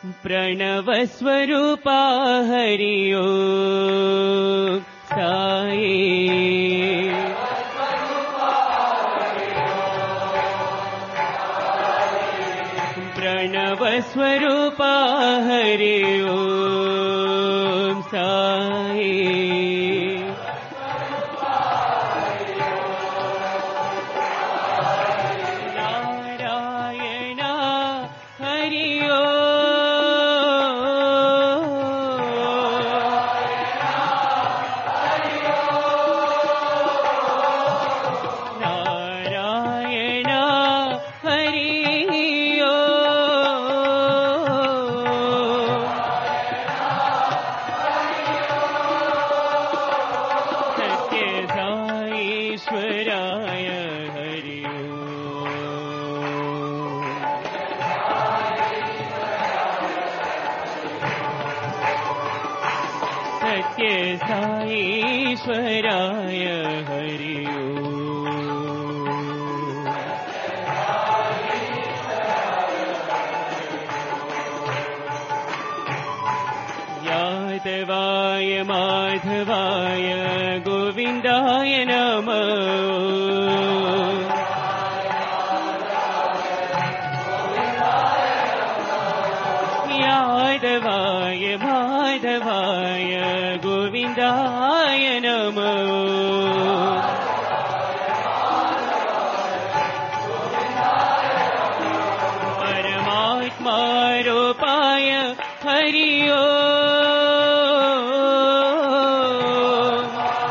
प्रणवस्वरूपा हरि ओम साई। प्रणवस्वरूपा हरि ओम साई। साईश्वराय हरि ओम। यादवाय माधवाय गोविन्दाय नमः। यादवाय माधवाय गोविन्दाय नमः। परमात्मा रूपाय हरि ओम।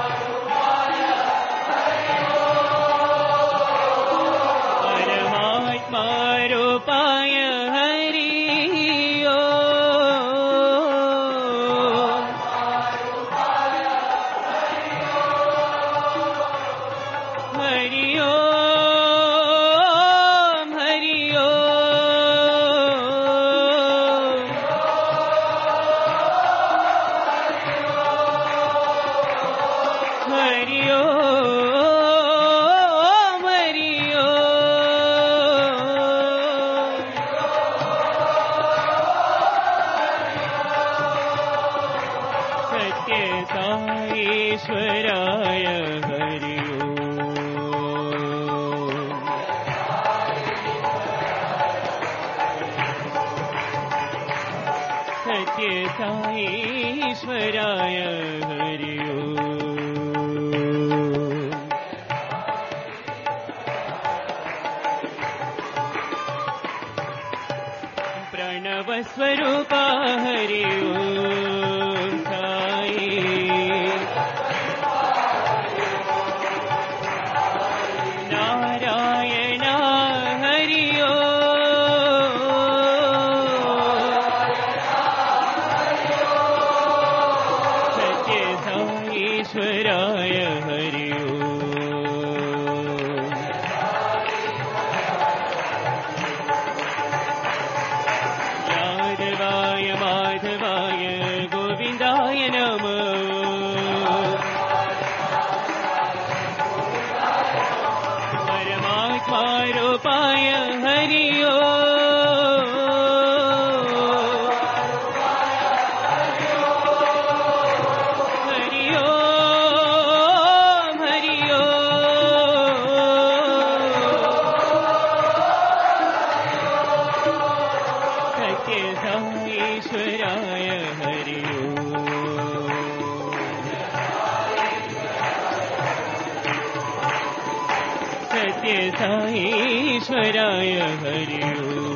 परमात्मा रूपाय हरि साईश्वराय हरि ओम। सत्य साईश्वराय हरि ओम। प्रणवस्वरूपा हरि ओम साई। नारायण हरि ओम। सत्य साईश्वराय हरि ओम। यादवाय माधवाय गोविन्दाय नमः। परमात्मा रूपाय हरि ओम। हरि ओम हरि ओम। सत्य साईश्वराय हरि ओम। सत्य साईश्वराय हरि ओम।